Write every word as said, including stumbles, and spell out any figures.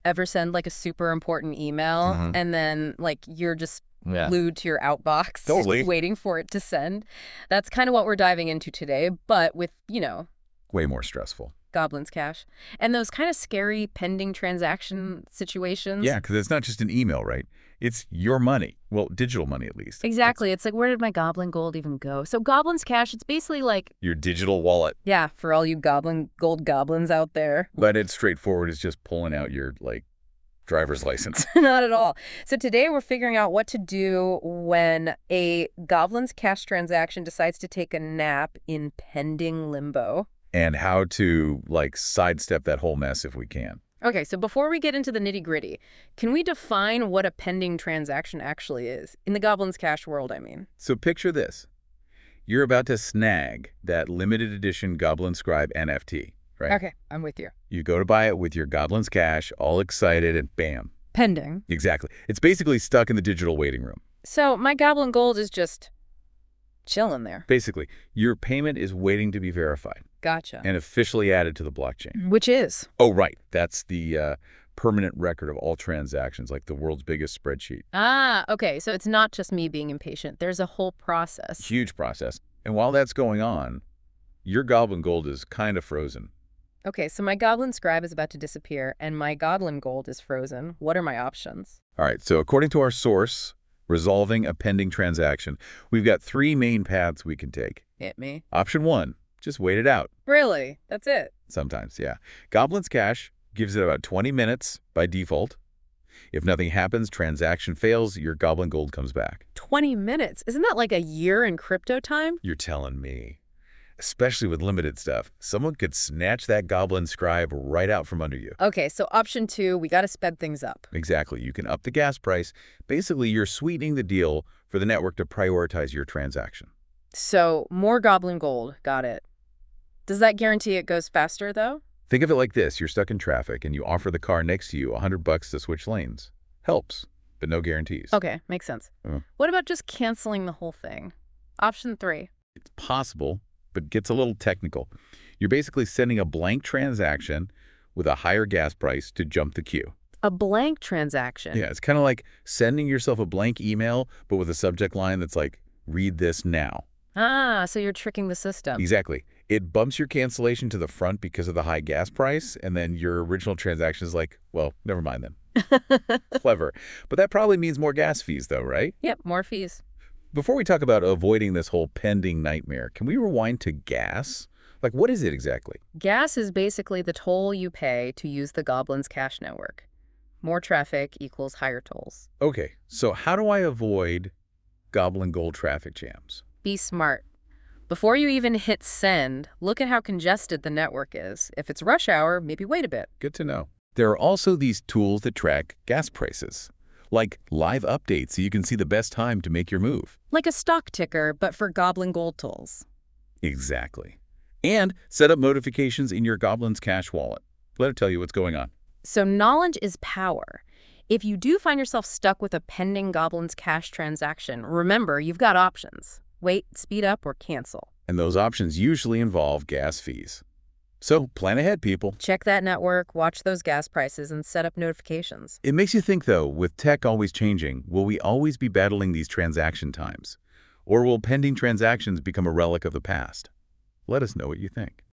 Ever send like a super important email Mm-hmm. and then like you're just Yeah. glued to your outbox Totally. waiting for it to send? That's kind of what we're diving into today, but with, you know, Way more stressful. Goblin's Cash and those kind of scary pending transaction situations. Yeah, because it's not just an email, right? It's your money. Well, digital money at least. Exactly. It's like, where did my Goblin Gold even go? So Goblin's Cash, it's basically like, Your digital wallet. yeah, for all you Goblin Gold goblins out there. But it's straightforward. It's just pulling out your, like, driver's license. Not at all. So today we're figuring out what to do when a Goblin's Cash transaction decides to take a nap in pending limbo. And how to, like, sidestep that whole mess if we can. Okay, so before we get into the nitty-gritty, can we define what a pending transaction actually is? In the Goblin's Cash world, I mean. So picture this. You're about to snag that limited edition Goblin Scribe N F T, right? Okay, I'm with you. You go to buy it with your Goblin's Cash, all excited, and bam. Pending. Exactly. It's basically stuck in the digital waiting room. So my Goblin Gold is just chilling there. Basically, your payment is waiting to be verified Gotcha. and officially added to the blockchain. Which is? Oh, right. That's the uh, permanent record of all transactions, like the world's biggest spreadsheet. Ah, okay. So it's not just me being impatient. There's a whole process. Huge process. And while that's going on, your Goblin Gold is kind of frozen. Okay, so my Goblin Scribe is about to disappear, and my Goblin Gold is frozen. What are my options? All right, so according to our source, resolving a pending transaction, we've got three main paths we can take. Hit me. Option one, just wait it out. Really? That's it? Sometimes, yeah. Goblin's Cash gives it about twenty minutes by default. If nothing happens, transaction fails, your Goblin Gold comes back. twenty minutes? Isn't that like a year in crypto time? You're telling me. Especially with limited stuff. Someone could snatch that Goblin Scribe right out from under you. Okay, so option two, we got to sped things up. Exactly. You can up the gas price. Basically, you're sweetening the deal for the network to prioritize your transaction. So more Goblin Gold. Got it. Does that guarantee it goes faster, though? Think of it like this. You're stuck in traffic and you offer the car next to you a hundred bucks to switch lanes. Helps, but no guarantees. Okay, makes sense. Mm. What about just canceling the whole thing? Option three. It's possible, but gets a little technical. You're basically sending a blank transaction with a higher gas price to jump the queue. A blank transaction? Yeah, it's kind of like sending yourself a blank email, but with a subject line that's like, read this now. Ah, so you're tricking the system. Exactly. It bumps your cancellation to the front because of the high gas price, and then your original transaction is like, well, never mind then. Clever. But that probably means more gas fees, though, right? Yep, more fees. Before we talk about avoiding this whole pending nightmare, can we rewind to gas? Like, what is it exactly? Gas is basically the toll you pay to use the Goblin's Cash network. More traffic equals higher tolls. Okay, so how do I avoid Goblin Gold traffic jams? Be smart. Before you even hit send, look at how congested the network is. If it's rush hour, maybe wait a bit. Good to know. There are also these tools that track gas prices, like live updates so you can see the best time to make your move. Like a stock ticker, but for Goblin Gold tolls. Exactly. And set up notifications in your Goblin's Cash wallet. Let it tell you what's going on. So knowledge is power. If you do find yourself stuck with a pending Goblin's Cash transaction, remember you've got options. Wait, speed up, or cancel. And those options usually involve gas fees. So plan ahead, people. Check that network, watch those gas prices, and set up notifications. It makes you think, though, with tech always changing, will we always be battling these transaction times? Or will pending transactions become a relic of the past? Let us know what you think.